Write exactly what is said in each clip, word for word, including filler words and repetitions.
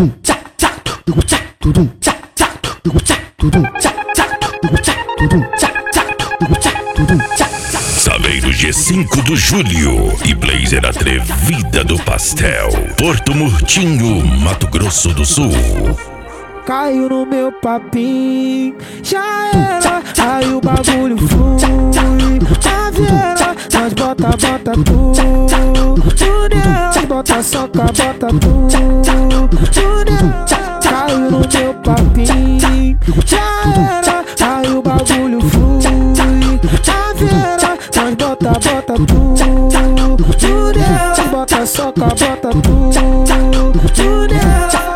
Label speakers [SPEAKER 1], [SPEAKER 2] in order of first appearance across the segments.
[SPEAKER 1] Saleiro G cinco do Júlio e Blazer Atrevida do Pastel, Porto Murtinho, Mato Grosso do Sul.
[SPEAKER 2] Caiu no meu papinho, já era, aí o bagulho flui. Tá vendo? Nós bota, bota tudo, tudo nela, bota soca, bota tudo, tudo nela. Caiu no meu papinho, já era, aí o bagulho flui. Tá vendo? Nós bota, bota tudo, tudo nela, bota soca, bota tudo, tudo nela.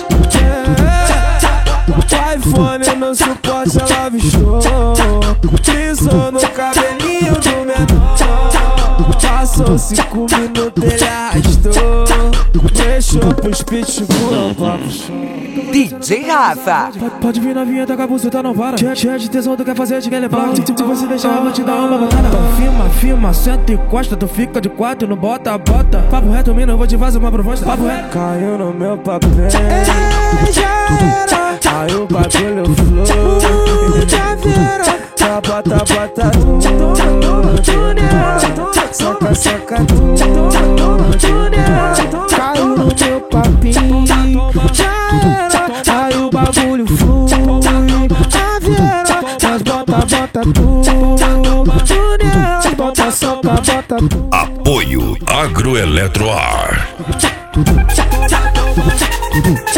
[SPEAKER 2] iPhone não suporta, ela avistou. Pisou no cabelinho do menor. Passou cinco minutos, ele arrastou. Deixou pros pitbull pro chão.
[SPEAKER 3] D J Rafa.
[SPEAKER 2] Pode, pode vir novinha, tá com a buceta, não para. Cheia, cheia de tesão, tu quer fazer, te quer levar. Se, se você deixar, eu vou te dar uma batalha. Firma, firma, senta e encosta. Tu fica de quatro, não bota, bota. Papo reto, mina, eu vou te fazer uma proposta. Papo reto. Caiu no meu papel. É, já era. Aí o bagulho flui. Já vira. Só bota, bota tudo, tudo nela. Soca, soca tudo, tudo nela. Caiu no meu papinho, já era. Aí o bagulho flui. Tá vendo? Nós bota, bota tudo, tudo nela. Bota, soca, bota tudo.
[SPEAKER 1] Apoio Agroeletroar.